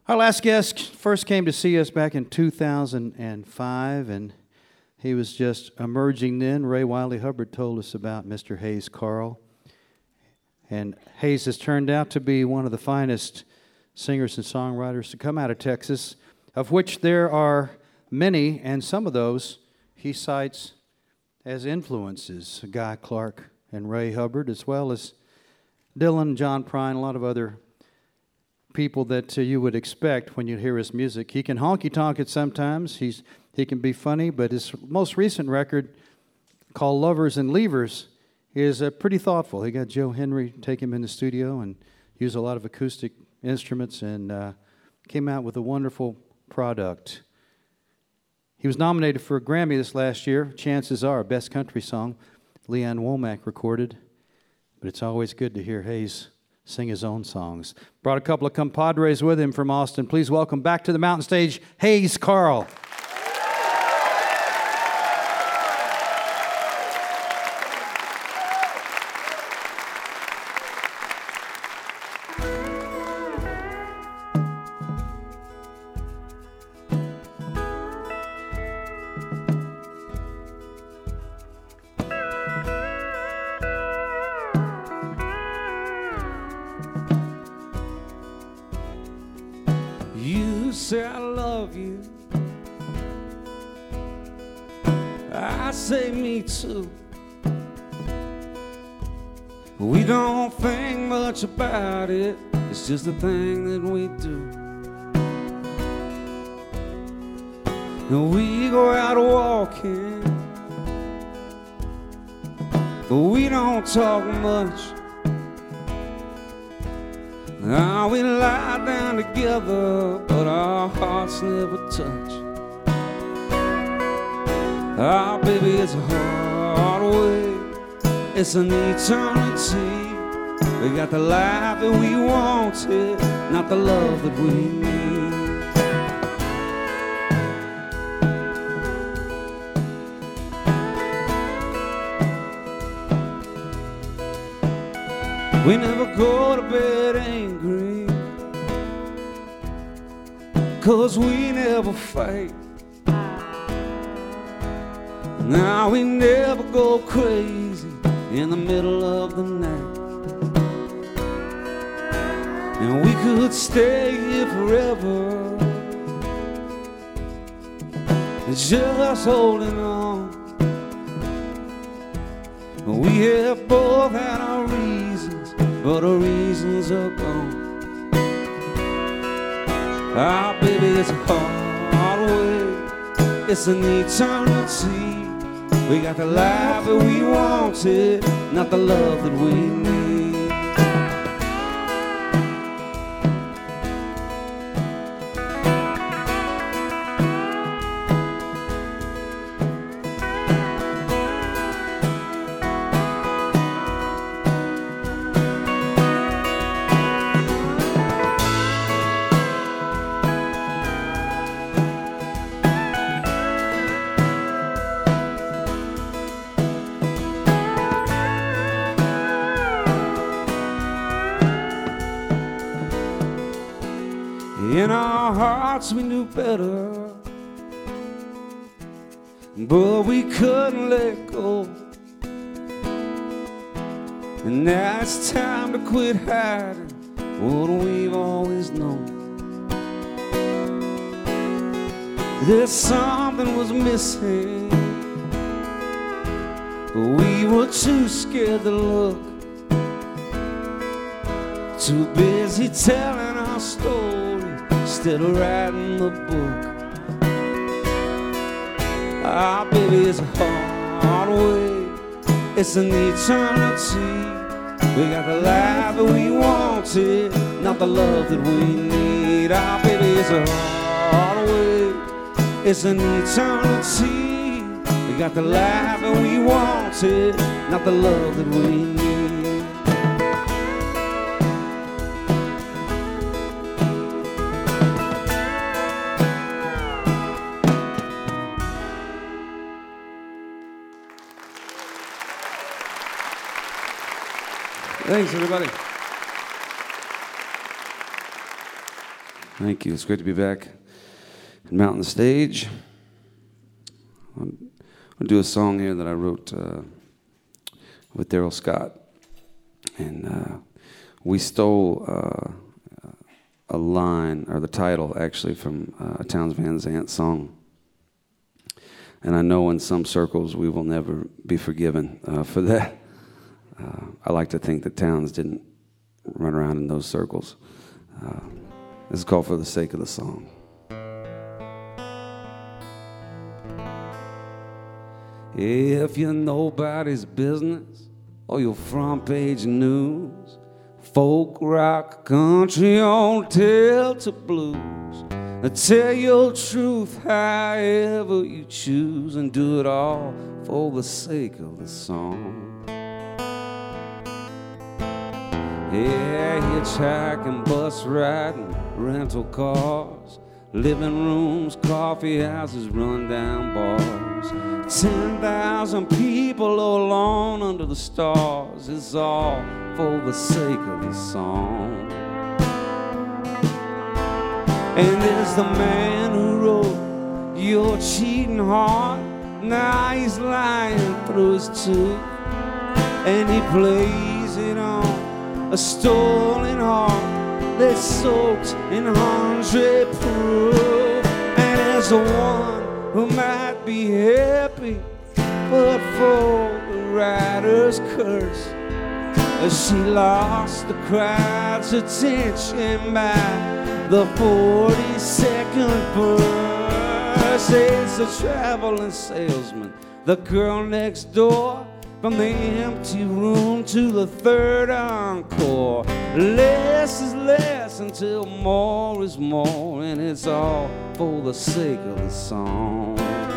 Our last guest first came to see us back in 2005, and he was just emerging then. Ray Wiley Hubbard told us about Mr. Hayes Carll. And Hayes has turned out to be one of the finest singers and songwriters to come out of Texas, of which there are many, and some of those he cites as influences. Guy Clark and Ray Hubbard, as well as Dylan, John Prine, a lot of other people that you would expect when you hear his music. He can honky-tonk it sometimes. He can be funny, but his most recent record, called Lovers and Leavers, is pretty thoughtful. He got Joe Henry take him in the studio and use a lot of acoustic instruments, and came out with a wonderful product. He was nominated for a Grammy this last year. Chances are, Best Country Song, Leanne Womack recorded. But it's always good to hear Hayes sing his own songs. Brought a couple of compadres with him from Austin. Please welcome back to the mountain stage, Hayes Carll. You say I love you, I say me too. We don't think much about it, it's just a thing that we do. And we go out walking, but we don't talk much. Now we lie down together, but our hearts never touch. Ah, baby, it's a hard way, it's an eternity. We got the life that we wanted, not the love that we need. We never go to bed angry, 'cause we never fight. Now we never go crazy in the middle of the night. And we could stay here forever, just holding on. We have both had our reasons, but our reasons are gone. Ah, baby, it's a hard way, it's an eternity. We got the life that we wanted, not the love that we need. In our hearts we knew better, but we couldn't let go. And now it's time to quit hiding what we've always known. There's something was missing, but we were too scared to look, too busy telling our story instead of writing the book. Ah, baby, it's a hard way, it's an eternity. We got the life that we wanted, not the love that we need. Ah, baby, it's a hard way, it's an eternity. We got the life that we wanted, not the love that we need. Thanks, everybody. Thank you. It's great to be back in Mountain Stage. I'm going to do a song here that I wrote with Daryl Scott. And we stole a line, or the title, actually, from a Townes Van Zandt song. And I know in some circles we will never be forgiven for that. I like to think that Townes didn't run around in those circles. This is called For the Sake of the Song. If you're nobody's business or your front page news, folk, rock, country, on Delta blues, tell your truth however you choose, and do it all for the sake of the song. Yeah, hitchhiking, bus riding, rental cars, living rooms, coffee houses, run-down bars, 10,000 people all alone under the stars. It's all for the sake of the song. And there's the man who wrote your cheating heart. Now he's lying through his tooth, and he plays it on a stolen heart that's soaked in 100 proof. And there's the one who might be happy, but for the writer's curse, she lost the crowd's attention by the 42nd verse. It's a traveling salesman, the girl next door, from the empty room to the third encore. Less is less until more is more, and it's all for the sake of the song.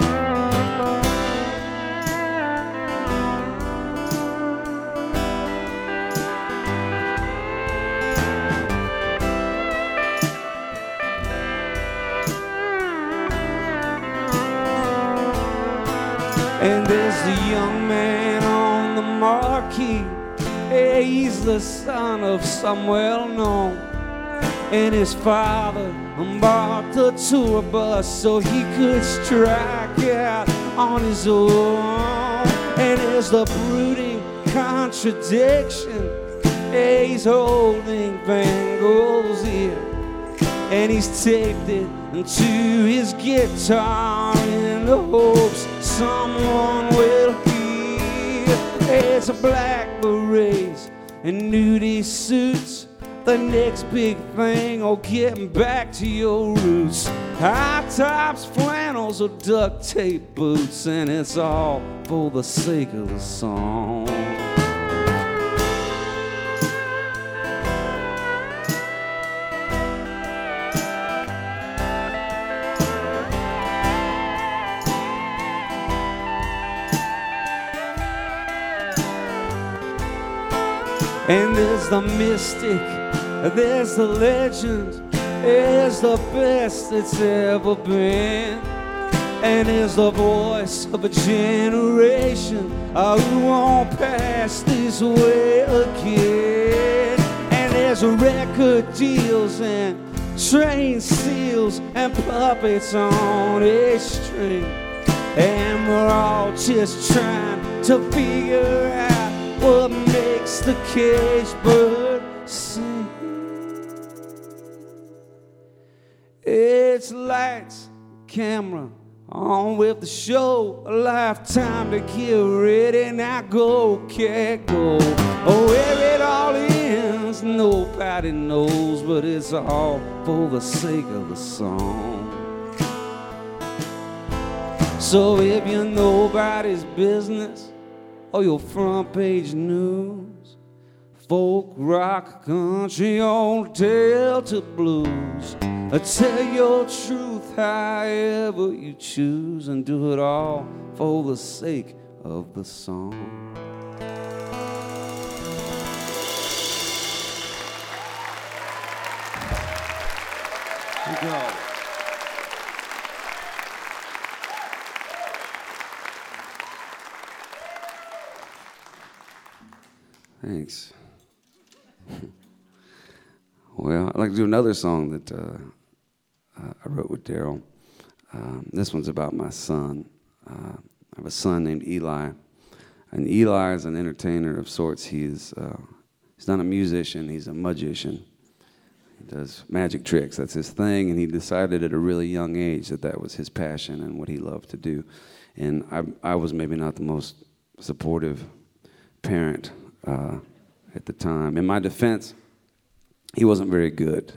And there's the young man on the marquee. Hey, he's the son of some well-known, and his father bought the tour bus so he could strike out on his own. And there's the brooding contradiction. Hey, he's holding Van Gogh's ear, and he's taped it to his guitar in the hopes someone will hear. It's a black berets and nudie suits, the next big thing, or getting back to your roots. High tops, flannels, or duct tape boots, and it's all for the sake of the song. And there's the mystic, there's the legend, there's the best that's ever been. And there's the voice of a generation who won't pass this way again. And there's record deals and train seals and puppets on a string. And we're all just trying to figure out what makes the cage bird sing. It's lights, camera, on with the show. A lifetime to get ready. Now go, cat, go. Oh, where it all ends, nobody knows, but it's all for the sake of the song. So if you're nobody's business or your front page news, folk, rock, country, on Delta blues, tell your truth however you choose, and do it all for the sake of the song. Thank you all. Thanks. Well, I'd like to do another song that I wrote with Daryl. This one's about my son. I have a son named Eli, and Eli is an entertainer of sorts. He's not a musician, he's a magician. He does magic tricks, that's his thing, and he decided at a really young age that that was his passion and what he loved to do. And I was maybe not the most supportive parent at the time. In my defense, he wasn't very good.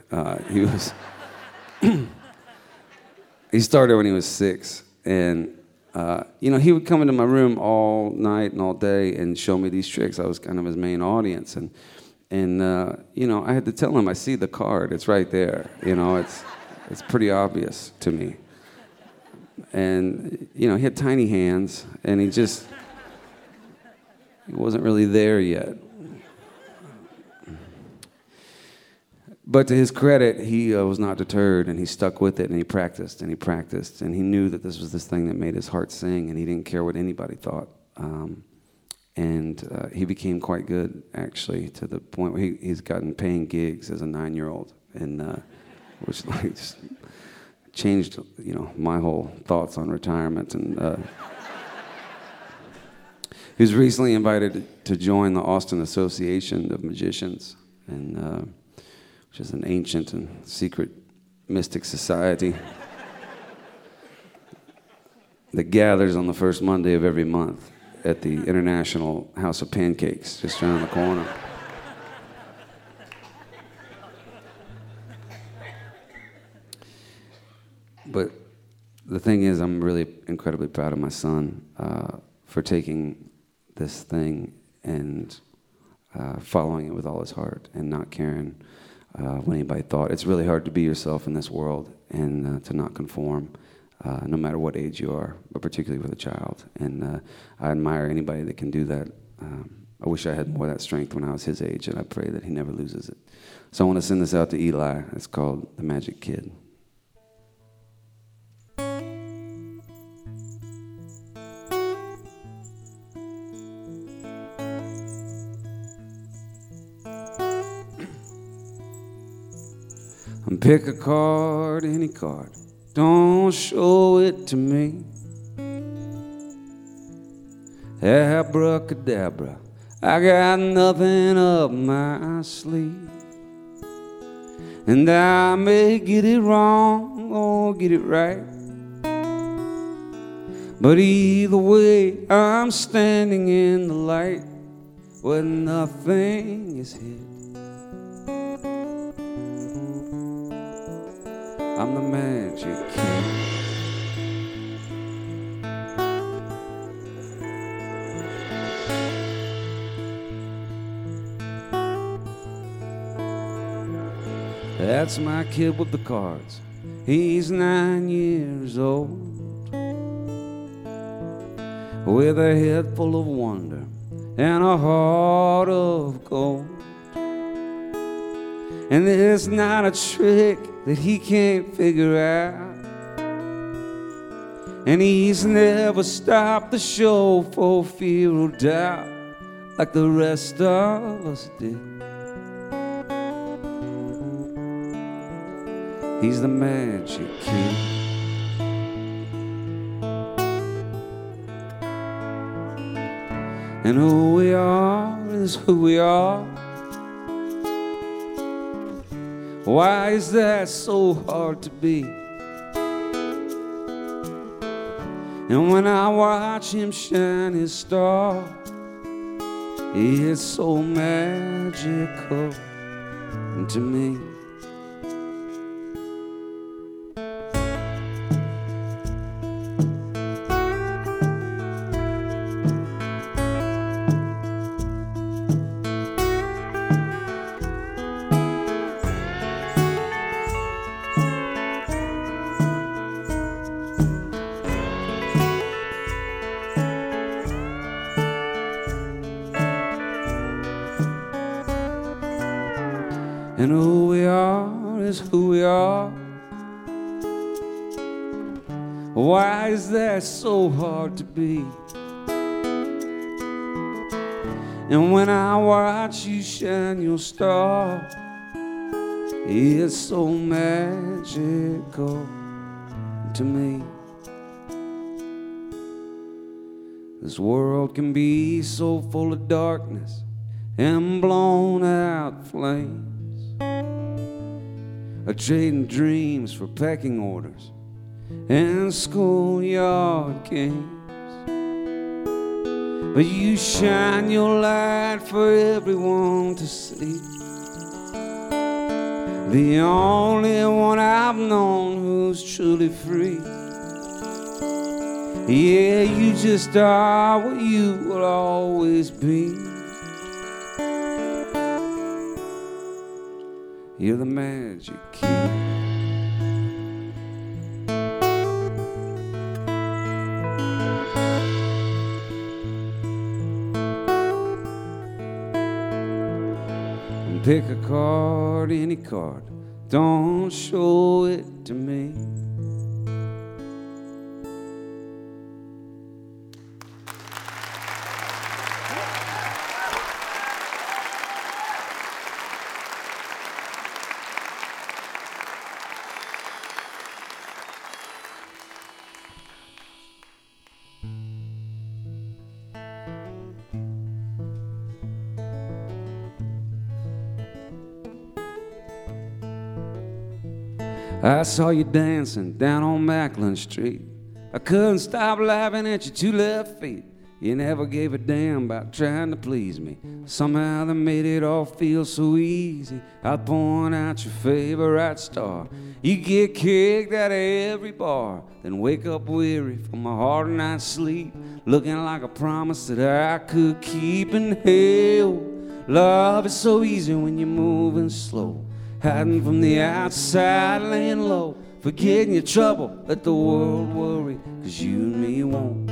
He started when he was 6, and he would come into my room all night and all day and show me these tricks. I was kind of his main audience, and I had to tell him, I see the card, it's right there. It's pretty obvious to me. And he had tiny hands, and he wasn't really there yet. But to his credit, he was not deterred, and he stuck with it, and he practiced, and he knew that this was this thing that made his heart sing, and he didn't care what anybody thought. And he became quite good, actually, to the point where he's gotten paying gigs as a 9-year-old, and which just changed, my whole thoughts on retirement. And he was recently invited to join the Austin Association of Magicians, and which is an ancient and secret mystic society that gathers on the first Monday of every month at the International House of Pancakes, just around the corner. But the thing is, I'm really incredibly proud of my son for taking this thing and following it with all his heart and not caring what anybody thought. It's really hard to be yourself in this world and to not conform, no matter what age you are, but particularly with a child. And I admire anybody that can do that. I wish I had more of that strength when I was his age, and I pray that he never loses it. So I want to send this out to Eli. It's called The Magic Kid. Pick a card, any card. Don't show it to me. Abracadabra, I got nothing up my sleeve. And I may get it wrong or get it right, but either way, I'm standing in the light where nothing is hid. I'm the magic kid. That's my kid with the cards. He's 9 years old, with a head full of wonder and a heart of gold. And there's not a trick that he can't figure out, and he's never stopped the show for fear of doubt, like the rest of us did. He's the magic kid. And who we are is who we are. Why is that so hard to be? And when I watch him shine his star, it's so magical to me. And who we are is who we are. Why is that so hard to be? And when I watch you shine your star, is so magical to me. This world can be so full of darkness and blown out flames, a trading dreams for pecking orders and schoolyard games. But you shine your light for everyone to see, the only one I've known who's truly free. Yeah, you just are what you will always be. You're the magic key. Pick a card, any card, don't show it to me. I saw you dancing down on Macklin Street. I couldn't stop laughing at your two left feet. You never gave a damn about trying to please me. Somehow they made it all feel so easy. I'd point out your favorite star. You get kicked out of every bar, then wake up weary from a hard night's sleep, looking like a promise that I could keep. And hell, love is so easy when you're moving slow, hiding from the outside, laying low, forgetting your trouble, let the world worry, 'cause you and me won't.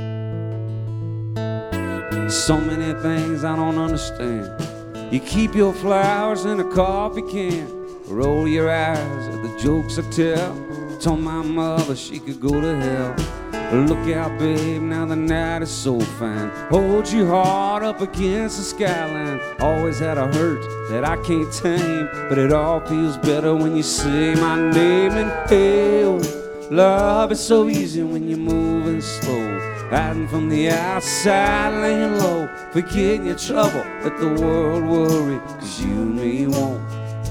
So many things I don't understand. You keep your flowers in a coffee can, roll your eyes at the jokes I tell. Told my mother she could go to hell. Look out, babe, now the night is so fine. Hold your heart up against the skyline. Always had a hurt that I can't tame, but it all feels better when you say my name. And hell, love is so easy when you're moving slow, hiding from the outside, laying low, forgetting your trouble, let the world worry, 'cause you and me won't.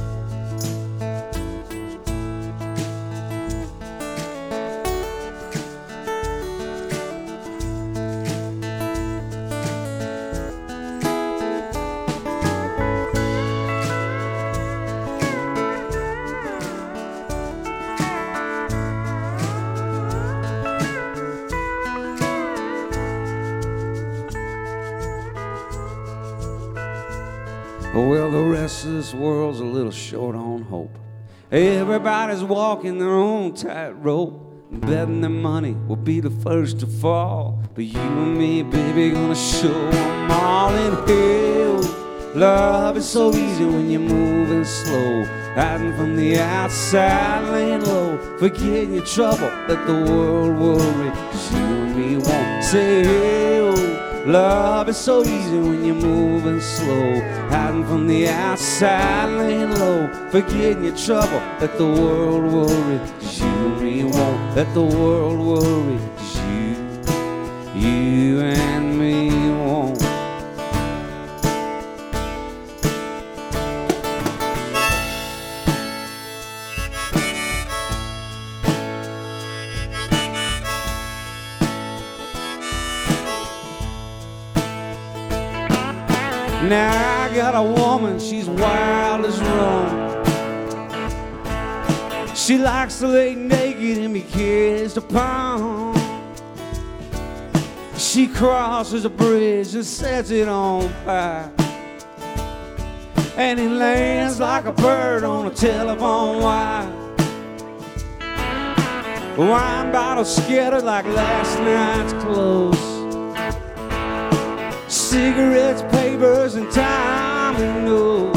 Well, the rest of this world's a little short on hope. Everybody's walking their own tightrope, betting their money will be the first to fall. But you and me, baby, gonna show them all. In hell, love is so easy when you're moving slow, hiding from the outside, laying low, forgetting your trouble, let the world worry, 'cause you and me won't. Say hell, love is so easy when you're moving slow, hiding from the outside, laying low, forgetting your trouble, let the world worry, 'cause you and me won't. Let the world worry, 'cause you and me won't. Now I got a woman, she's wild as Rome. She likes to lay naked and be kissed upon. She crosses a bridge and sets it on fire, and it lands like a bird on a telephone wire. Wine bottles scattered like last night's clothes, cigarettes, papers, and time who knows.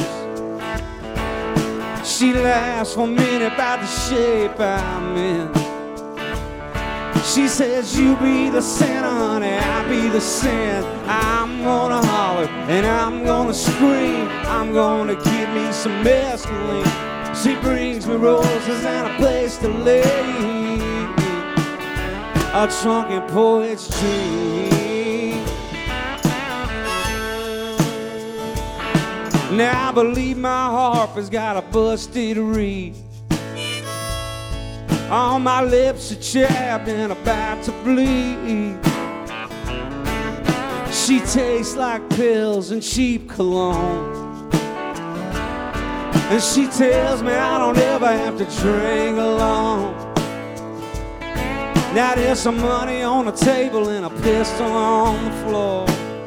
She laughs for a minute about the shape I'm in. She says, you be the sinner, honey, I be the sin. I'm gonna holler and I'm gonna scream. I'm gonna give me some mescaline. She brings me roses and a place to lay, a drunken poet's dream. Now I believe my harp has got a busted reed. All my lips are chapped and about to bleed. She tastes like pills and cheap cologne, and she tells me I don't ever have to drink alone. Now there's some money on the table and a pistol on the floor,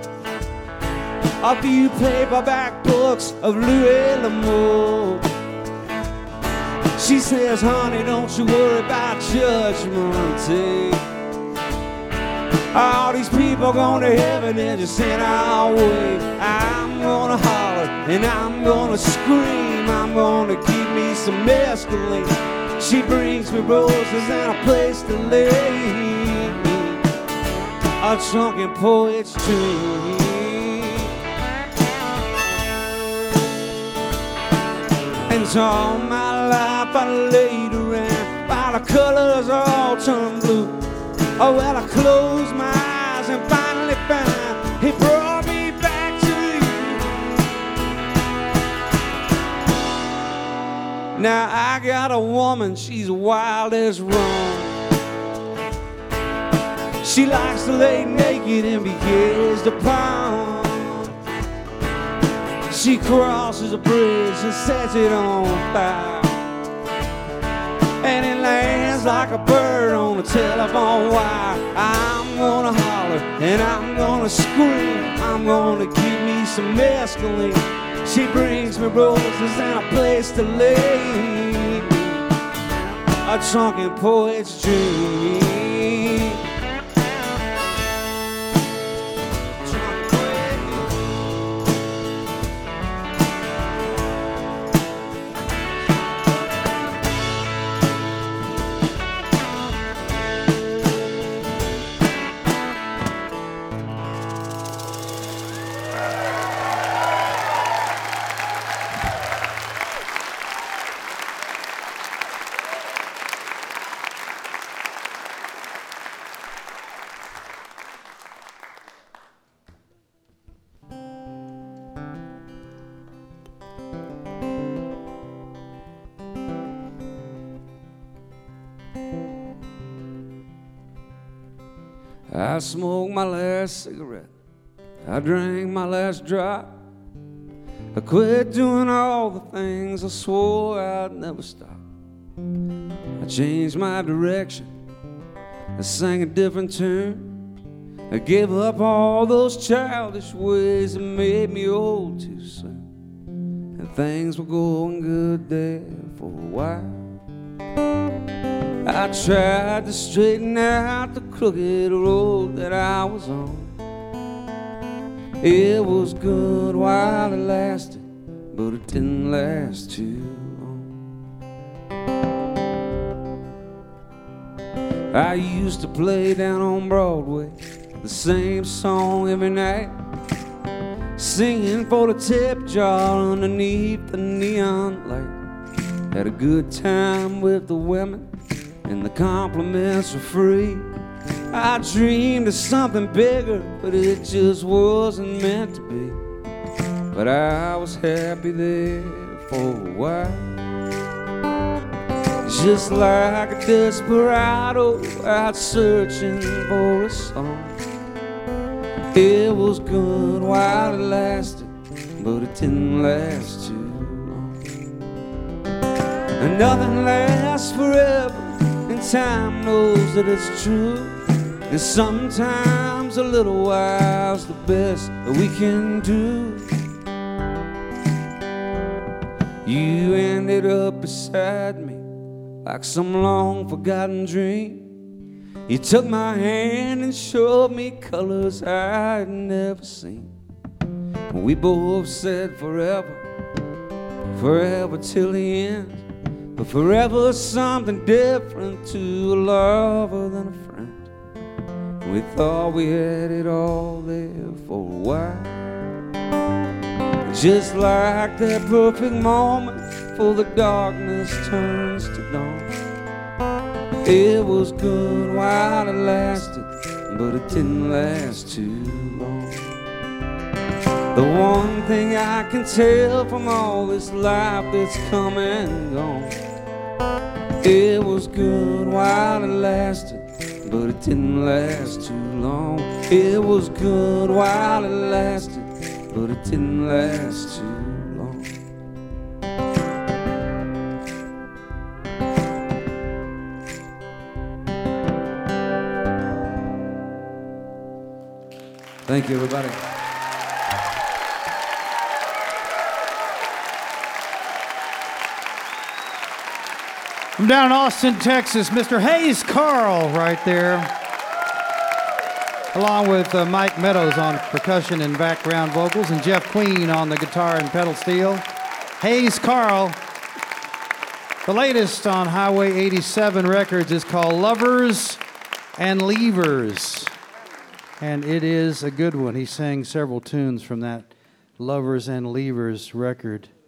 a few paperback books of Louis L'Amour. She says, honey, don't you worry about Judgment Day. All these people going to heaven and just in our way. I'm gonna holler and I'm gonna scream. I'm gonna keep me some mescaline. She brings me roses and a place to lay, a drunken poet's dream. And so all my life I laid around while the colors all turned blue. Oh, well, I closed my eyes and finally found he brought me back to you. Now I got a woman, she's wild as wrong. She likes to lay naked and be kissed upon. She crosses a bridge and sets it on fire, and it lands like a bird on a telephone wire. I'm gonna holler and I'm gonna scream. I'm gonna keep me some mescaline. She brings me roses and a place to lay, a drunken poet's dream. I smoked my last cigarette, I drank my last drop. I quit doing all the things I swore I'd never stop. I changed my direction, I sang a different tune. I gave up all those childish ways that made me old too soon. And things were going good there for a while. I tried to straighten out the crooked road that I was on. It was good while it lasted, but it didn't last too long. I used to play down on Broadway the same song every night, singing for the tip jar underneath the neon light. Had a good time with the women and the compliments were free. I dreamed of something bigger, but it just wasn't meant to be. But I was happy there for a while, just like a desperado out searching for a song. It was good while it lasted, but it didn't last too long. And nothing lasts forever, and time knows that it's true. And sometimes a little while's the best that we can do. You ended up beside me like some long forgotten dream. You took my hand and showed me colors I'd never seen. We both said forever, forever till the end. But forever's something different to a lover than a friend. We thought we had it all there for a while, just like that perfect moment before the darkness turns to dawn. It was good while it lasted, but it didn't last too long. The one thing I can tell from all this life that's come and gone, it was good while it lasted, but it didn't last too long. It was good while it lasted, but it didn't last too long. Thank you, everybody. From down in Austin, Texas, Mr. Hayes Carll right there, along with Mike Meadows on percussion and background vocals, and Jeff Queen on the guitar and pedal steel. Hayes Carll. The latest on Highway 87 Records is called Lovers and Leavers, and it is a good one. He sang several tunes from that Lovers and Leavers record.